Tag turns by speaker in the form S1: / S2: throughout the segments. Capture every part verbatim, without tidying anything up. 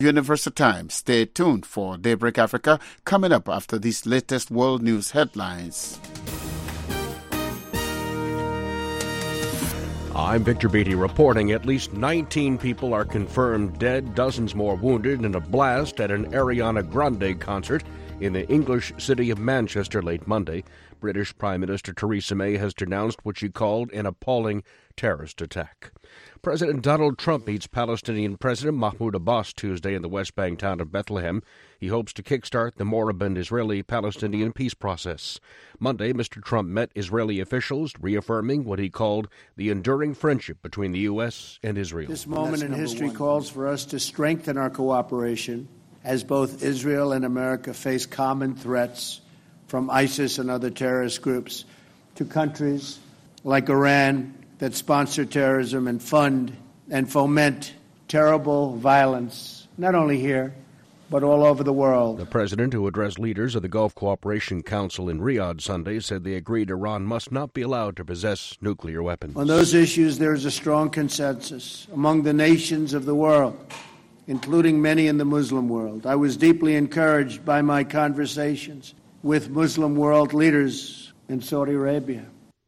S1: Universal Time. Stay tuned for Daybreak Africa coming up after these latest world news headlines.
S2: I'm Victor Beatty reporting at least nineteen people are confirmed dead, dozens more wounded in a blast at an Ariana Grande concert in the English city of Manchester late Monday. British Prime Minister Theresa May has denounced what she called an appalling terrorist attack. President Donald Trump meets Palestinian President Mahmoud Abbas Tuesday in the West Bank town of Bethlehem. He hopes to kickstart the moribund Israeli-Palestinian peace process. Monday, Mister Trump met Israeli officials, reaffirming what he called the enduring friendship between the U S and Israel.
S3: This moment in history calls for us to strengthen our cooperation as both Israel and America face common threats from ISIS and other terrorist groups to countries like Iran that sponsor terrorism and fund and foment terrible violence, not only here, but all over the world.
S2: The president, who addressed leaders of the Gulf Cooperation Council in Riyadh Sunday, said they agreed Iran must not be allowed to possess nuclear weapons.
S3: On those issues, there is a strong consensus among the nations of the world, including many in the Muslim world. I was deeply encouraged by my conversations with Muslim world leaders in Saudi Arabia.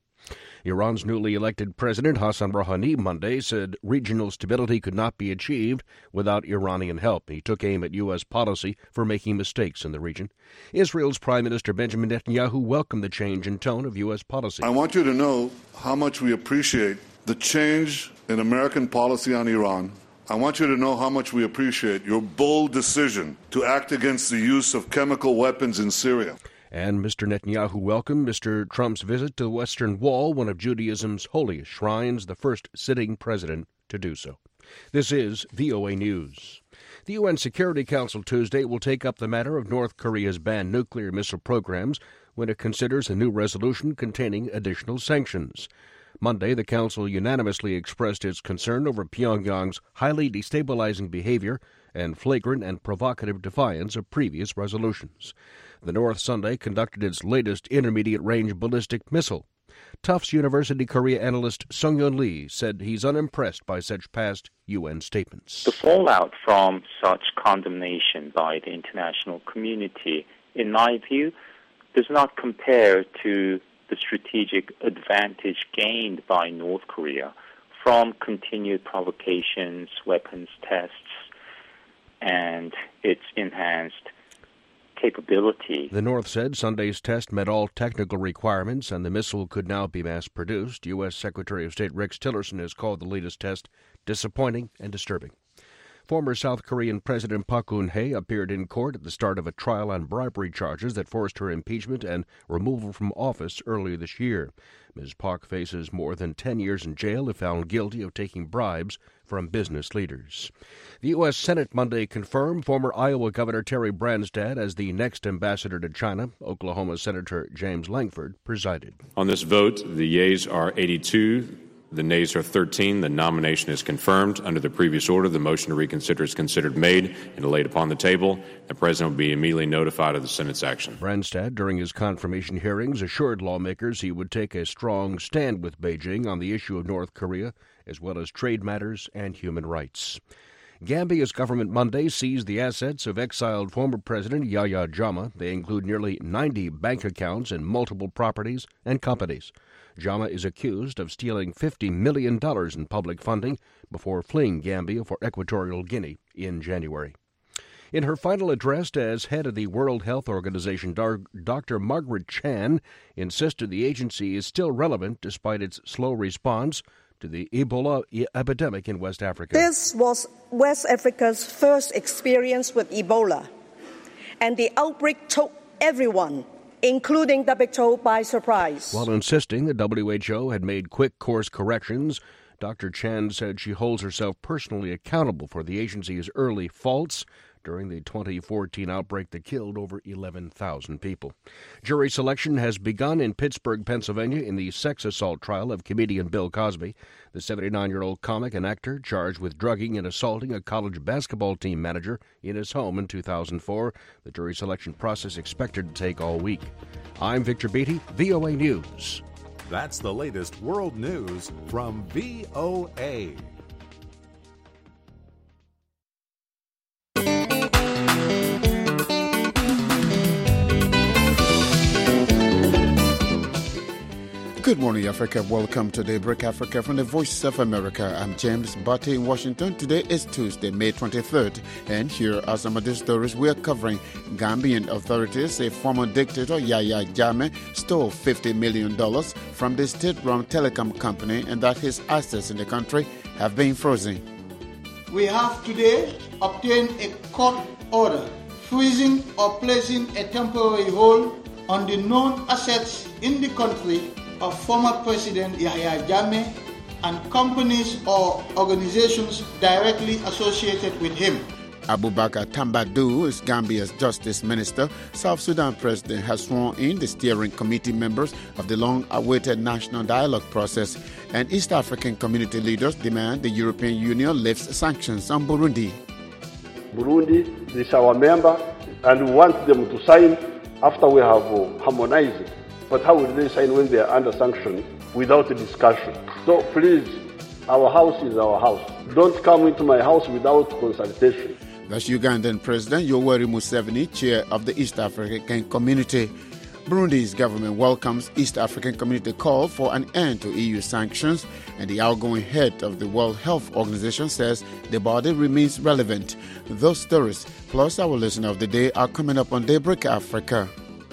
S2: Iran's newly elected president, Hassan Rouhani, Monday said regional stability could not be achieved without Iranian help. He took aim at U S policy for making mistakes in the region. Israel's Prime Minister Benjamin Netanyahu welcomed the change in tone of U S policy.
S4: I want you to know how much we appreciate the change in American policy on Iran. I want you to know how much we appreciate your bold decision to act against the use of chemical weapons in Syria.
S2: And Mister Netanyahu welcomed Mister Trump's visit to the Western Wall, one of Judaism's holiest shrines, the first sitting president to do so. This is V O A News. The U N Security Council Tuesday will take up the matter of North Korea's banned nuclear missile programs when it considers a new resolution containing additional sanctions. Monday, the Council unanimously expressed its concern over Pyongyang's highly destabilizing behavior and flagrant and provocative defiance of previous resolutions. The North Sunday conducted its latest intermediate-range ballistic missile. Tufts University Korea analyst Sung-Yeon Lee said he's unimpressed by such past U N statements.
S5: The fallout from such condemnation by the international community, in my view, does not compare to the strategic advantage gained by North Korea from continued provocations, weapons tests, and its enhanced capability.
S2: The North said Sunday's test met all technical requirements and the missile could now be mass-produced. U S Secretary of State Rex Tillerson has called the latest test disappointing and disturbing. Former South Korean President Park Geun-hye appeared in court at the start of a trial on bribery charges that forced her impeachment and removal from office earlier this year. Miz Park faces more than ten years in jail if found guilty of taking bribes from business leaders. The U S Senate Monday confirmed former Iowa Governor Terry Branstad as the next ambassador to China. Oklahoma Senator James Lankford presided.
S6: On this vote, the yeas are eighty-two. The nays are thirteen. The nomination is confirmed. Under the previous order, the motion to reconsider is considered made and laid upon the table. The President will be immediately notified of the Senate's action.
S2: Branstad, during his confirmation hearings, assured lawmakers he would take a strong stand with Beijing on the issue of North Korea, as well as trade matters and human rights. Gambia's government Monday seized the assets of exiled former President Yahya Jammeh. They include nearly ninety bank accounts and multiple properties and companies. Jammeh is accused of stealing fifty million dollars in public funding before fleeing Gambia for Equatorial Guinea in January. In her final address as head of the World Health Organization, Doctor Margaret Chan insisted the agency is still relevant despite its slow response to the Ebola epidemic in West Africa.
S7: This was West Africa's first experience with Ebola, and the outbreak took everyone, including W H O, by surprise.
S2: While insisting the W H O had made quick course corrections, Doctor Chan said she holds herself personally accountable for the agency's early faults during the twenty fourteen outbreak that killed over eleven thousand people. Jury selection has begun in Pittsburgh, Pennsylvania, in the sex assault trial of comedian Bill Cosby. The seventy-nine-year-old comic and actor charged with drugging and assaulting a college basketball team manager in his home in two thousand four. The jury selection process expected to take all week. I'm Victor Beatty, V O A News.
S8: That's the latest world news from V O A.
S1: Good morning, Africa. Welcome to Daybreak Africa from the Voice of America. I'm James Barty in Washington. Today is Tuesday, May twenty-third, and here are some of the stories we are covering. Gambian authorities say former dictator Yahya Jammeh stole fifty million dollars from the state-run telecom company and that his assets in the country have been frozen.
S9: We have today obtained a court order freezing or placing a temporary hold on the known assets in the country of former President Yahya Jammeh and companies or organizations directly associated with him.
S1: Abubakar Tambadou is Gambia's Justice Minister. South Sudan President has sworn in the steering committee members of the long-awaited national dialogue process, and East African community leaders demand the European Union lifts sanctions on Burundi.
S10: Burundi is our member, and we want them to sign after we have uh, harmonized it. But how will they sign when they are under sanction without a discussion? So please, our house is our house. Don't come into my house without consultation.
S1: That's Ugandan President Yoweri Museveni, chair of the East African Community. Burundi's government welcomes East African Community call for an end to E U sanctions, and the outgoing head of the World Health Organization says the body remains relevant. Those stories, plus our listener of the day, are coming up on Daybreak Africa.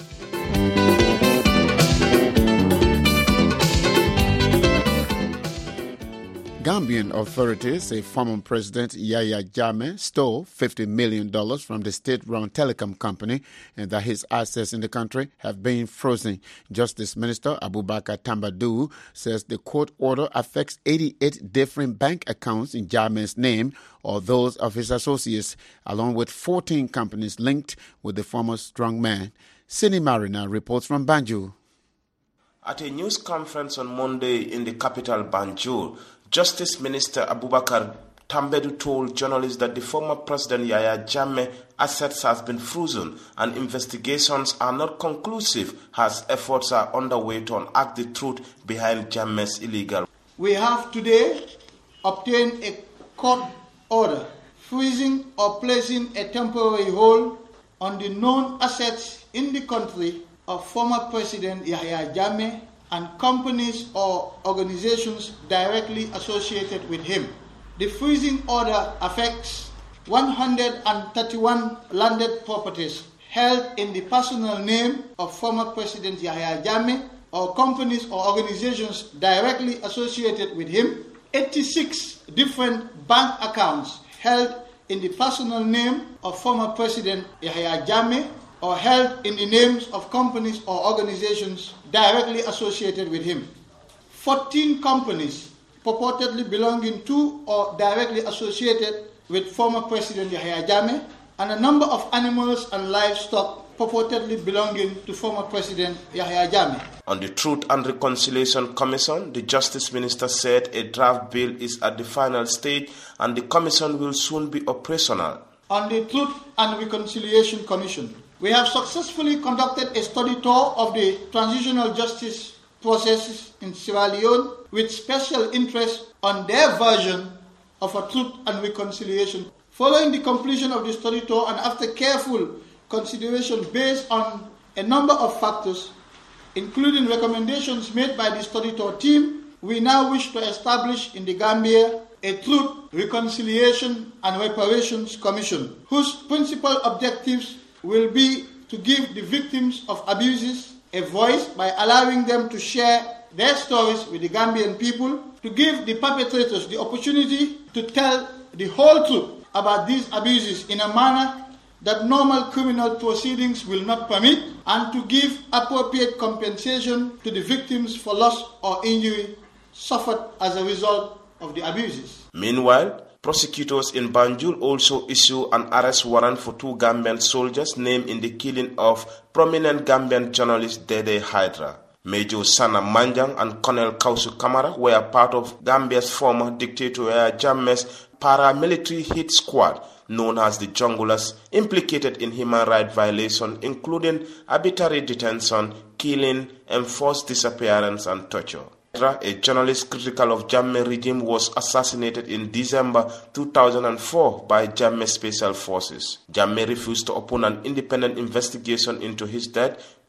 S1: Gambian authorities say former President Yahya Jammeh stole fifty million dollars from the state-run telecom company and that his assets in the country have been frozen. Justice Minister Abubakar Tambadou says the court order affects eighty-eight different bank accounts in Jammeh's name or those of his associates, along with fourteen companies linked with the former strongman. Sini Marina reports from Banjul.
S11: At a news conference on Monday in the capital Banjul, Justice Minister Abubakar Tambadou told journalists that the former President Yahya Jammeh assets have been frozen and investigations are not conclusive as efforts are underway to unearth the truth behind Jammeh's illegal.
S9: We have today obtained a court order freezing or placing a temporary hold on the known assets in the country of former President Yahya Jammeh and companies or organizations directly associated with him. The freezing order affects one hundred thirty-one landed properties held in the personal name of former President Yahya Jammeh or companies or organizations directly associated with him, eighty-six different bank accounts held in the personal name of former President Yahya Jammeh or held in the names of companies or organizations directly associated with him. fourteen companies purportedly belonging to or directly associated with former President Yahya Jammeh, and a number of animals and livestock purportedly belonging to former President Yahya Jammeh.
S11: On the Truth and Reconciliation Commission, the Justice Minister said a draft bill is at the final stage and the commission will soon be operational.
S9: On the Truth and Reconciliation Commission, we have successfully conducted a study tour of the transitional justice processes in Sierra Leone with special interest on their version of a truth and reconciliation. Following the completion of the study tour and after careful consideration based on a number of factors, including recommendations made by the study tour team, we now wish to establish in the Gambia a Truth, Reconciliation and Reparations Commission, whose principal objectives will be to give the victims of abuses a voice by allowing them to share their stories with the Gambian people, to give the perpetrators the opportunity to tell the whole truth about these abuses in a manner that normal criminal proceedings will not permit, and to give appropriate compensation to the victims for loss or injury suffered as a result of the abuses.
S11: Meanwhile, prosecutors in Banjul also issue an arrest warrant for two Gambian soldiers named in the killing of prominent Gambian journalist Dede Hydra. Major Sana Manjang and Colonel Kausu Kamara were part of Gambia's former dictator Yahya Jammeh's paramilitary hit squad known as the Junglers, implicated in human rights violations including arbitrary detention, killing, enforced disappearance and torture. A journalist critical of Jammeh regime was assassinated in December two thousand four by Jammeh Special Forces. Jammeh refused to open an independent investigation into his death,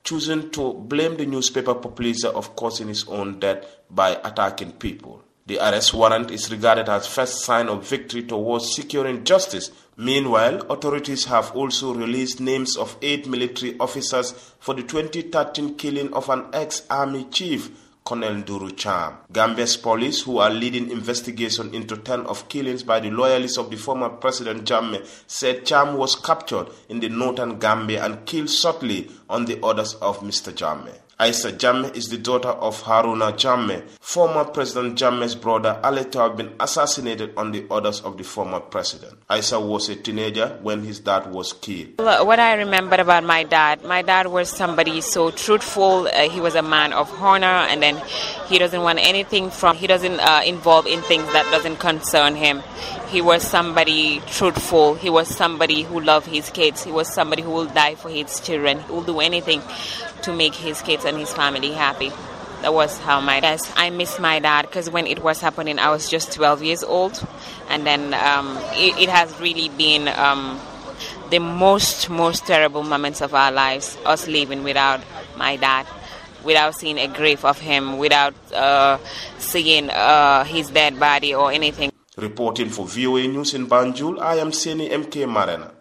S11: choosing to blame the newspaper publisher of causing his own death by attacking people. The arrest warrant is regarded as first sign of victory towards securing justice. Meanwhile, authorities have also released names of eight military officers for the twenty thirteen killing of an ex-army chief, Colonel Duru Cham. Gambia's police, who are leading investigation into ten of killings by the loyalists of the former President Jammeh, said Cham was captured in the northern Gambia and killed shortly on the orders of Mister Jammeh. Aisha Jammeh is the daughter of Haruna Jammeh. Former President Jammeh's brother, alleged to have been assassinated on the orders of the former president. Aisha was a teenager when his dad was killed.
S12: What I remember about my dad, my dad was somebody so truthful. Uh, he was a man of honor, and then he doesn't want anything from, he doesn't uh, involve in things that doesn't concern him. He was somebody truthful. He was somebody who loved his kids. He was somebody who will die for his children. He will do anything to make his kids and his family happy. That was how my dad. Yes, I miss my dad because when it was happening, I was just twelve years old, and then um, it, it has really been um, the most, most terrible moments of our lives. Us living without my dad, without seeing a grave of him, without uh, seeing uh, his dead body or anything.
S11: Reporting for V O A News in Banjul, I am Seni M K Marena.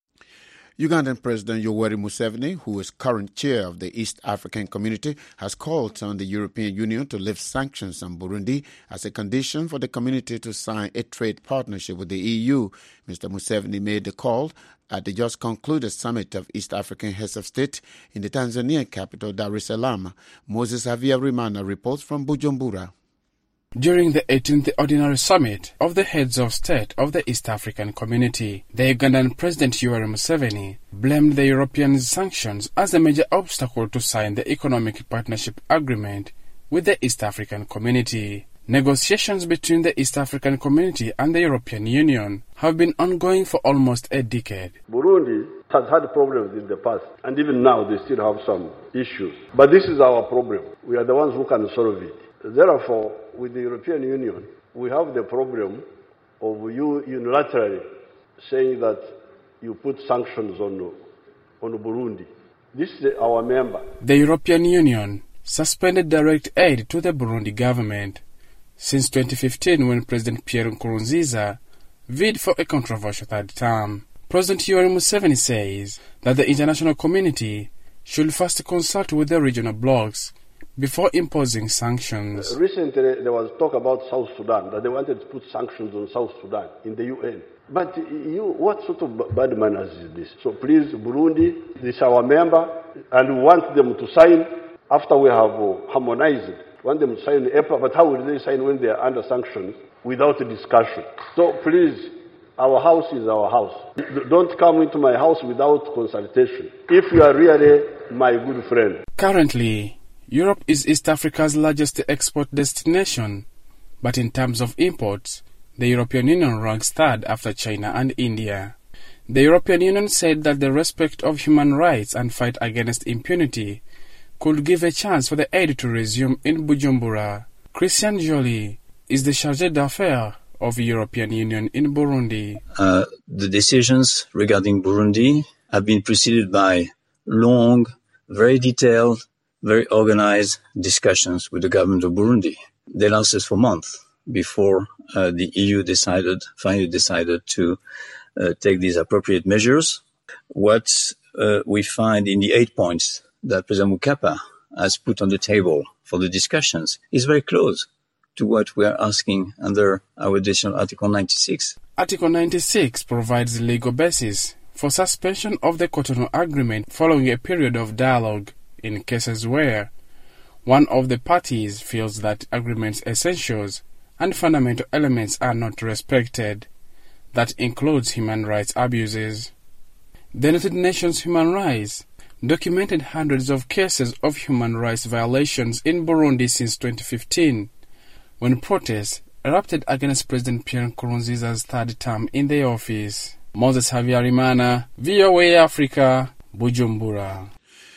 S1: Ugandan President Yoweri Museveni, who is current chair of the East African Community, has called on the European Union to lift sanctions on Burundi as a condition for the community to sign a trade partnership with the E U. Mister Museveni made the call at the just concluded summit of East African heads of state in the Tanzanian capital, Dar es Salaam. Moses Javier Rimana reports from Bujumbura.
S13: During the eighteenth Ordinary Summit of the Heads of State of the East African Community, the Ugandan President Yoweri Museveni blamed the European sanctions as a major obstacle to sign the Economic Partnership Agreement with the East African Community. Negotiations between the East African Community and the European Union have been ongoing for almost a decade.
S10: Burundi has had problems in the past, and even now they still have some issues. But this is our problem. We are the ones who can solve it. Therefore, with the European Union, we have the problem of you unilaterally saying that you put sanctions on, on Burundi. This is our member.
S13: The European Union suspended direct aid to the Burundi government since twenty fifteen, when President Pierre Nkurunziza bid for a controversial third term. President Yoweri Museveni says that the international community should first consult with the regional blocs before imposing sanctions.
S10: Uh, recently, there was talk about South Sudan, that they wanted to put sanctions on South Sudan in the U N. But you, what sort of bad manners is this? So please, Burundi, this is our member, and we want them to sign after we have uh, harmonized it. We want them to sign in April, but how will they sign when they are under sanctions without a discussion? So please, our house is our house. Don't come into my house without consultation, if you are really my good friend.
S13: Currently, Europe is East Africa's largest export destination, but in terms of imports, the European Union ranks third after China and India. The European Union said that the respect of human rights and fight against impunity could give a chance for the aid to resume in Bujumbura. Christian Joly is the chargé d'affaires of the European Union in Burundi.
S14: Uh, the decisions regarding Burundi have been preceded by long, very detailed, very organized discussions with the government of Burundi. They lasted for months before uh, the E U decided, finally decided to uh, take these appropriate measures. What uh, we find in the eight points that President Mukapa has put on the table for the discussions is very close to what we are asking under our additional Article ninety-six.
S13: Article ninety-six provides the legal basis for suspension of the Cotonou Agreement following a period of dialogue in cases where one of the parties feels that agreement's essentials and fundamental elements are not respected. That includes human rights abuses. The United Nations Human Rights documented hundreds of cases of human rights violations in Burundi since twenty fifteen, when protests erupted against President Pierre Nkurunziza's third term in the office. Moses Javier Rimana, V O A Africa, Bujumbura.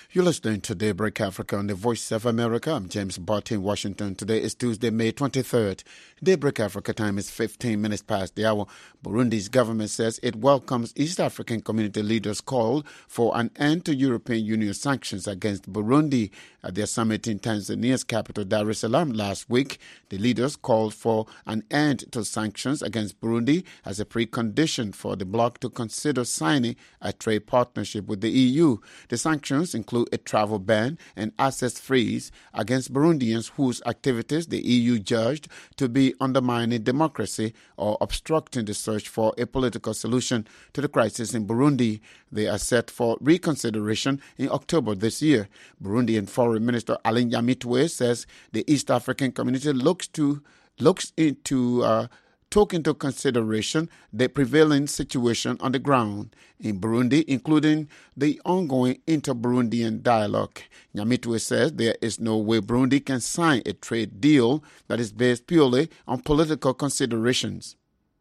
S1: You're listening to Daybreak Africa on the Voice of America. I'm James Barty in Washington. Today is Tuesday, May twenty-third. Daybreak Africa time is fifteen minutes past the hour. Burundi's government says it welcomes East African community leaders' call for an end to European Union sanctions against Burundi. At their summit in Tanzania's capital, Dar es Salaam, last week, the leaders called for an end to sanctions against Burundi as a precondition for the bloc to consider signing a trade partnership with the E U. The sanctions include a travel ban and access freeze against Burundians whose activities the E U judged to be undermining democracy or obstructing the search for a political solution to the crisis in Burundi. They are set for reconsideration in October this year. Burundian Foreign Minister Alain Nyamitwe says the East African community looks to looks into uh, took into consideration the prevailing situation on the ground in Burundi, including the ongoing inter-Burundian dialogue. Nyamitwe says there is no way Burundi can sign a trade deal that is based purely on political considerations.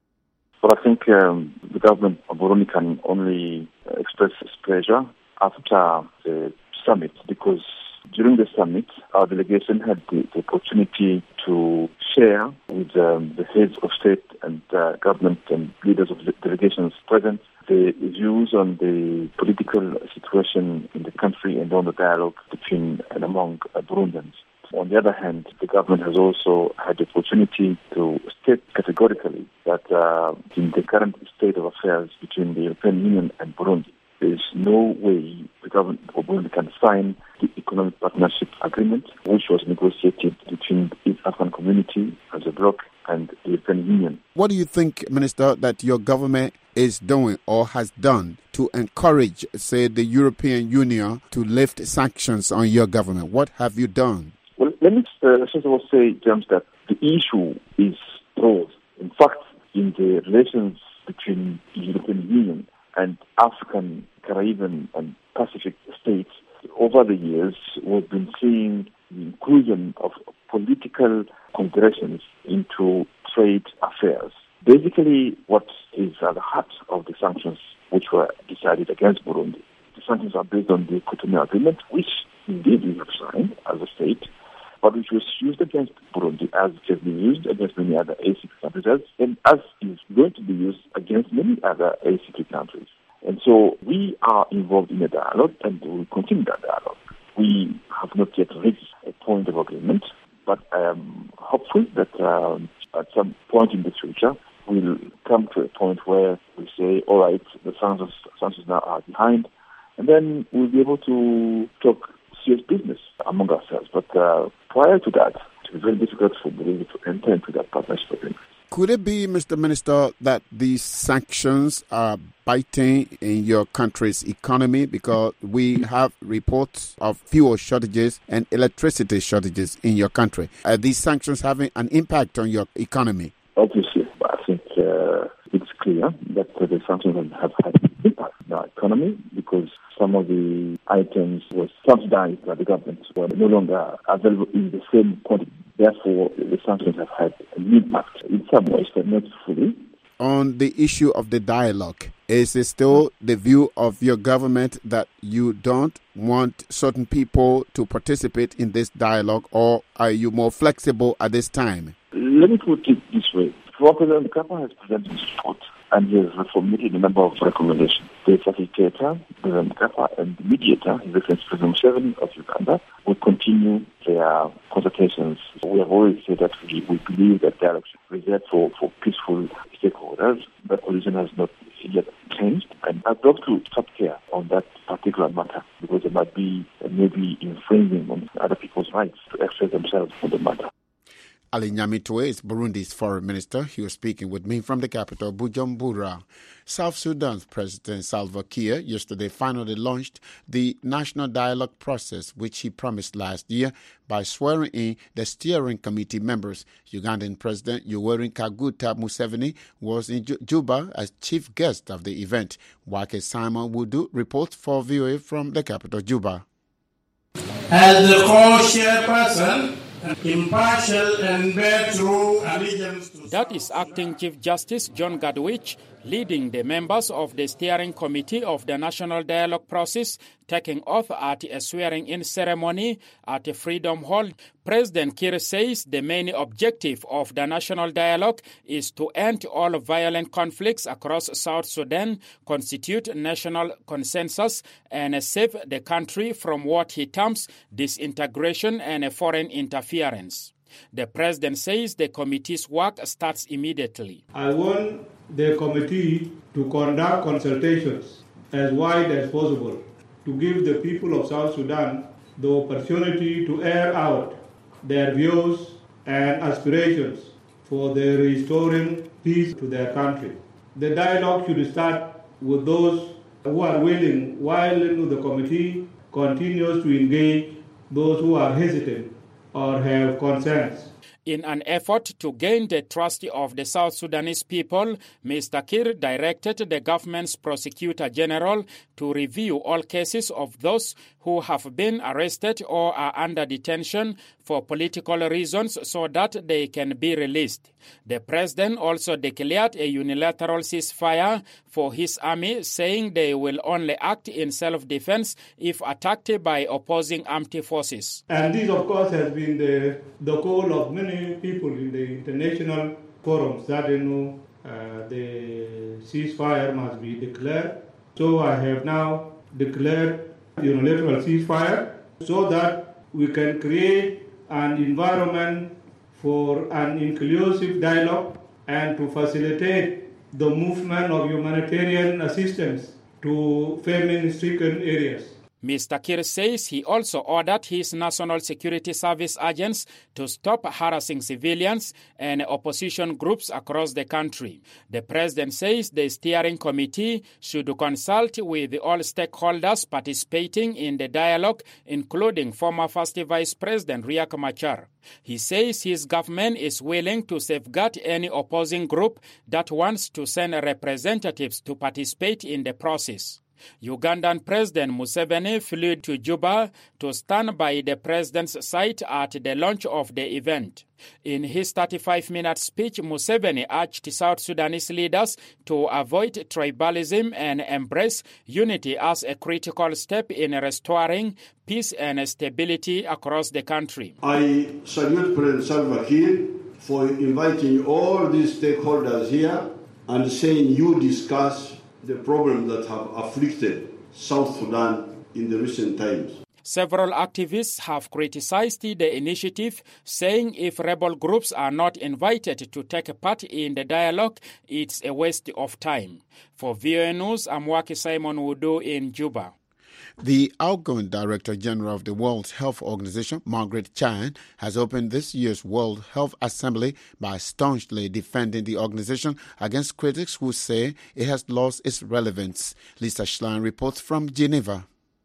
S15: Well, I think um, the government of Burundi can only express its pleasure after the summit, because during the summit, our delegation had the, the opportunity to share with um, the heads of state and uh, government and leaders of the delegations present the views on the political situation in the country and on the dialogue between and among uh, Burundians. On the other hand, the government has also had the opportunity to state categorically that uh, in the current state of affairs between the European Union and Burundi, there is no way the government of Burundi can sign the economic partnership agreement, which was negotiated between the East African community as a bloc and the European Union.
S1: What do you think, Minister, that your government is doing or has done to encourage, say, the European Union to lift sanctions on your government? What have you done?
S15: Well, let me uh, first of all say, James, that the issue is broad. In fact, in the relations between the European Union and African, Caribbean, and Pacific states, over the years, we've been seeing the inclusion of political considerations into trade affairs. Basically, what is at the heart of the sanctions which were decided against Burundi? The sanctions are based on the Cotonou Agreement, which indeed we have signed as a state, but which was used against Burundi as it has been used against many other A C P countries, and as is going to be used against many other A C P countries. And so we are involved in a dialogue, and we will continue that dialogue. We have not yet reached a point of agreement, but I am hopeful that um, at some point in the future, we'll come to a point where we say, all right, the sanctions, sanctions now are behind, and then we'll be able to talk serious business among ourselves. But uh, prior to that, it will be very difficult for Burundi to enter into that partnership agreement.
S1: Could it be, Mister Minister, that these sanctions are biting in your country's economy, because we have reports of fuel shortages and electricity shortages in your country? Are these sanctions having an impact on your economy?
S15: Obviously, I think uh, it's clear that uh, the sanctions have had an impact on our economy, because some of the items were subsidized by the government were no longer available in the same quantity. Therefore, the sanctions have had an impact in some ways, but not fully.
S1: On the issue of the dialogue, is it still the view of your government that you don't want certain people to participate in this dialogue, or are you more flexible at this time?
S15: Let me put it this way. President Mkapa has presented his report, and he has formulated a number of recommendations. The facilitator, President Mkapa, and the mediator, His Excellency President Museveni of Uganda, will continue their consultations. We have always said that we, we believe that dialogue is reserved for, for peaceful stakeholders. That position has not yet changed, and I'd love to stop care on that particular matter, because it might be uh, maybe infringing on other people's rights to express themselves on the matter.
S1: Ali Nyamitwe is Burundi's foreign minister. He was speaking with me from the capital, Bujumbura. South Sudan's President Salva Kiir yesterday finally launched the national dialogue process, which he promised last year by swearing in the steering committee members. Ugandan President Yoweri Kaguta Museveni was in Juba as chief guest of the event. Wake Simon Wudu reports for V O A from the capital, Juba.
S16: As the co-chairperson, impartial and bear true allegiance to...
S17: That is Acting Chief Justice John Gadwich leading the members of the steering committee of the National Dialogue process, taking oath at a swearing-in ceremony at Freedom Hall. President Kiir says the main objective of the National Dialogue is to end all violent conflicts across South Sudan, constitute national consensus, and save the country from what he terms disintegration and foreign interference. The president says the committee's work starts immediately.
S18: I want the committee to conduct consultations as wide as possible to give the people of South Sudan the opportunity to air out their views and aspirations for the restoring peace to their country. The dialogue should start with those who are willing, while the committee continues to engage those who are hesitant or have concerns.
S17: In an effort to gain the trust of the South Sudanese people, Mister Kiir directed the government's Prosecutor General to review all cases of those who have been arrested or are under detention for political reasons so that they can be released. The president also declared a unilateral ceasefire for his army, saying they will only act in self-defense if attacked by opposing armed forces.
S18: And this, of course, has been the, the call of many people in the international forums that, you know, uh, the ceasefire must be declared. So I have now declared unilateral ceasefire so that we can create an environment for an inclusive dialogue and to facilitate the movement of humanitarian assistance to famine-stricken areas.
S17: Mister Kiir says he also ordered his National Security Service agents to stop harassing civilians and opposition groups across the country. The president says the steering committee should consult with all stakeholders participating in the dialogue, including former First Vice President Riek Machar. He says his government is willing to safeguard any opposing group that wants to send representatives to participate in the process. Ugandan President Museveni flew to Juba to stand by the president's side at the launch of the event. In his thirty-five minute speech, Museveni urged South Sudanese leaders to avoid tribalism and embrace unity as a critical step in restoring peace and stability across the country.
S10: I salute President Salva Kiir for inviting all these stakeholders here and saying you discuss the problems that have afflicted South Sudan in the recent times.
S17: Several activists have criticized the initiative, saying if rebel groups are not invited to take part in the dialogue, it's a waste of time. For V O A News, I'm Waki Simon Wudu in Juba.
S1: The outgoing Director General of the World Health Organization, Margaret Chan, has opened this year's World Health Assembly by staunchly defending the organization against critics who say it has lost its relevance. Lisa Schlein reports from Geneva.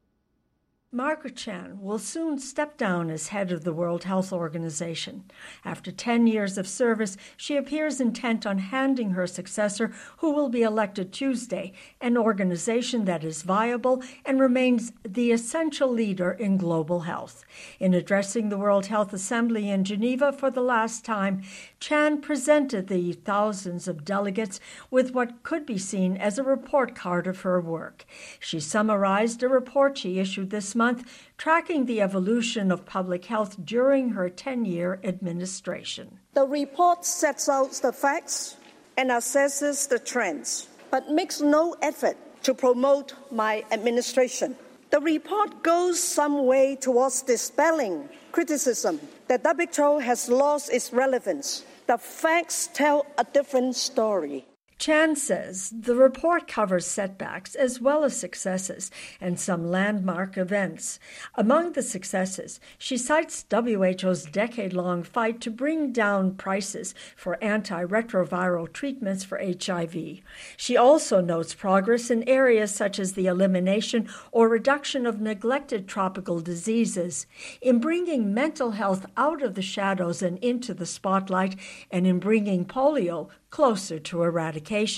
S19: Margaret Chan will soon step down as head of the World Health Organization. After ten years of service, she appears intent on handing her successor, who will be elected Tuesday, an organization that is viable and remains the essential leader in global health. In addressing the World Health Assembly in Geneva for the last time, Chan presented the thousands of delegates with what could be seen as a report card of her work. She summarized a report she issued this month Month, tracking the evolution of public health during her ten-year administration.
S7: The report sets out the facts and assesses the trends, but makes no effort to promote my administration. The report goes some way towards dispelling criticism that W H O has lost its relevance. The facts tell a different story.
S19: Chan says the report covers setbacks as well as successes and some landmark events. Among the successes, she cites W H O's decade-long fight to bring down prices for antiretroviral treatments for H I V. She also notes progress in areas such as the elimination or reduction of neglected tropical diseases, in bringing mental health out of the shadows and into the spotlight, and in bringing polio closer to eradication.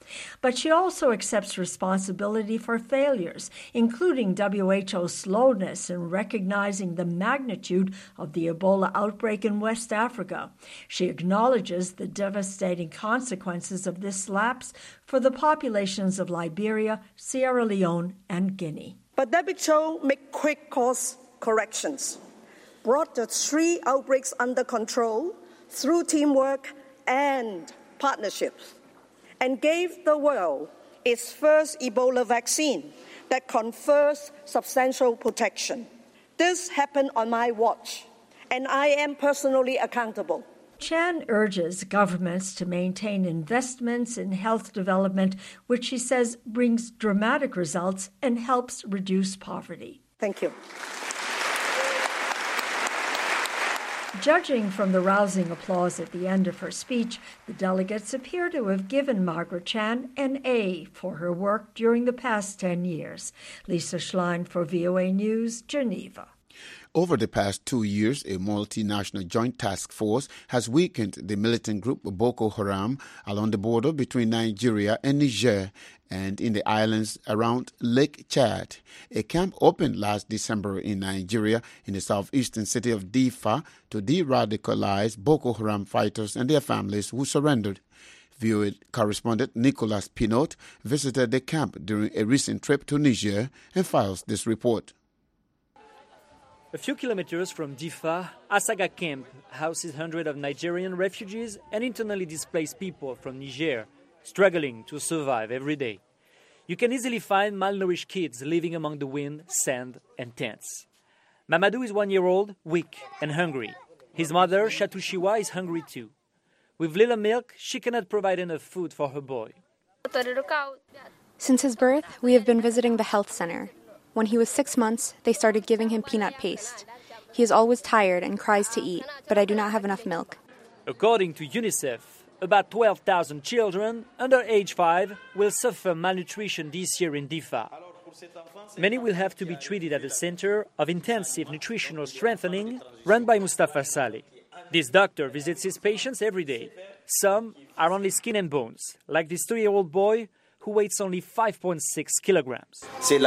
S19: But she also accepts responsibility for failures, including W H O's slowness in recognizing the magnitude of the Ebola outbreak in West Africa. She acknowledges the devastating consequences of this lapse for the populations of Liberia, Sierra Leone, and Guinea.
S7: But W H O made quick course corrections, brought the three outbreaks under control through teamwork and partnerships, and gave the world its first Ebola vaccine that confers substantial protection. This happened on my watch, and I am personally accountable.
S19: Chan urges governments to maintain investments in health development, which she says brings dramatic results and helps reduce poverty.
S7: Thank you.
S19: Judging from the rousing applause at the end of her speech, the delegates appear to have given Margaret Chan an A for her work during the past ten years. Lisa Schlein for V O A News, Geneva.
S1: Over the past two years, a multinational joint task force has weakened the militant group Boko Haram along the border between Nigeria and Niger and in the islands around Lake Chad. A camp opened last December in Nigeria in the southeastern city of Difa to de-radicalize Boko Haram fighters and their families who surrendered. V O A correspondent Nicolas Pinot visited the camp during a recent trip to Niger and files this report.
S20: A few kilometers from Difa, Asaga Camp houses hundreds of Nigerian refugees and internally displaced people from Niger, struggling to survive every day. You can easily find malnourished kids living among the wind, sand, and tents. Mamadou is one year old, weak and hungry. His mother, Shatushiwa, is hungry too. With little milk, she cannot provide enough food for her boy.
S21: Since his birth, we have been visiting the health center. When he was six months, they started giving him peanut paste. He is always tired and cries to eat, but I do not have enough milk.
S20: According to UNICEF, about twelve thousand children under age five will suffer malnutrition this year in Difa. Many will have to be treated at the Center of Intensive Nutritional Strengthening run by Mustafa Saleh. This doctor visits his patients every day. Some are only skin and bones, like this two-year-old boy who weighs only five point six kilograms.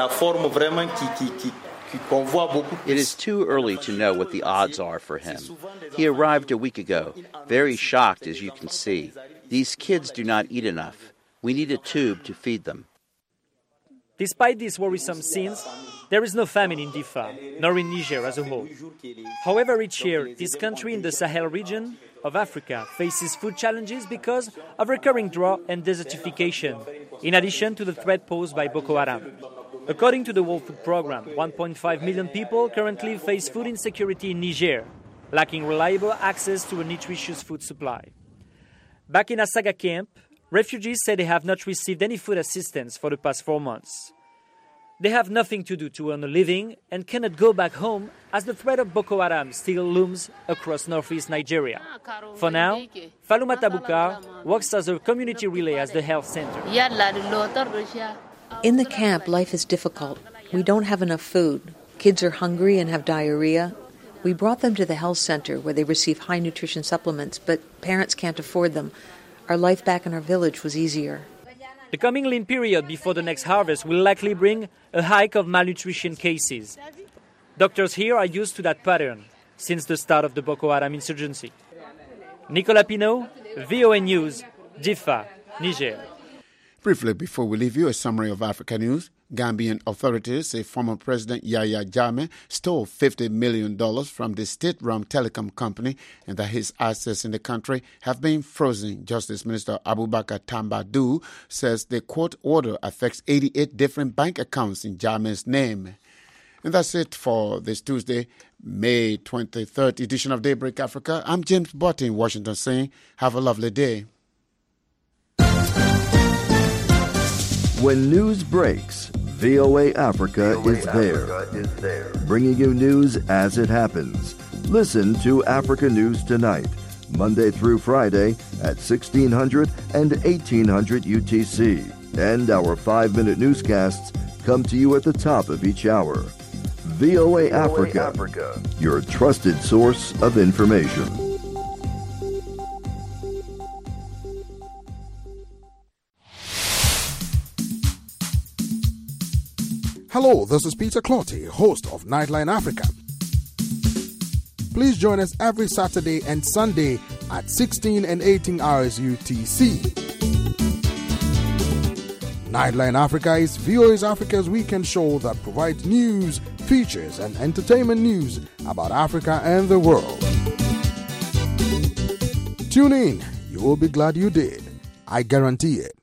S22: It is too early to know what the odds are for him. He arrived a week ago, very shocked as you can see. These kids do not eat enough. We need a tube to feed them.
S20: Despite these worrisome scenes, there is no famine in Difa, nor in Niger as a whole. However, each year, this country in the Sahel region of Africa faces food challenges because of recurring drought and desertification, in addition to the threat posed by Boko Haram. According to the World Food Programme, one point five million people currently face food insecurity in Niger, lacking reliable access to a nutritious food supply. Back in Asaga camp, refugees say they have not received any food assistance for the past four months. They have nothing to do to earn a living and cannot go back home as the threat of Boko Haram still looms across northeast Nigeria. For now, Faloumata Bukar works as a community relay at the health center.
S23: In the camp, life is difficult. We don't have enough food. Kids are hungry and have diarrhea. We brought them to the health center where they receive high nutrition supplements, but parents can't afford them. Our life back in our village was easier.
S20: The coming lean period before the next harvest will likely bring a hike of malnutrition cases. Doctors here are used to that pattern since the start of the Boko Haram insurgency. Nicolas Pinot, V O A News, Difa, Niger.
S1: Briefly, before we leave you, a summary of Africa news. Gambian authorities say former President Yahya Jammeh stole fifty million dollars from the state-run telecom company and that his assets in the country have been frozen. Justice Minister Abubakar Tambadou says the court order affects eighty-eight different bank accounts in Jammeh's name. And that's it for this Tuesday, May twenty-third edition of Daybreak Africa. I'm James Botte in Washington saying, have a lovely day.
S24: When news breaks, V O A Africa, V O A is, there, Africa is there, bringing you news as it happens. Listen to Africa News Tonight, Monday through Friday at sixteen hundred and eighteen hundred U T C. And our five-minute newscasts come to you at the top of each hour. V O A Africa, Africa, your trusted source of information.
S3: Hello, this is Peter Clotty, host of Nightline Africa. Please join us every Saturday and Sunday at sixteen and eighteen hours U T C. Nightline Africa is V O A's Africa's weekend show that provides news, features, and entertainment news about Africa and the world. Tune in. You will be glad you did. I guarantee it.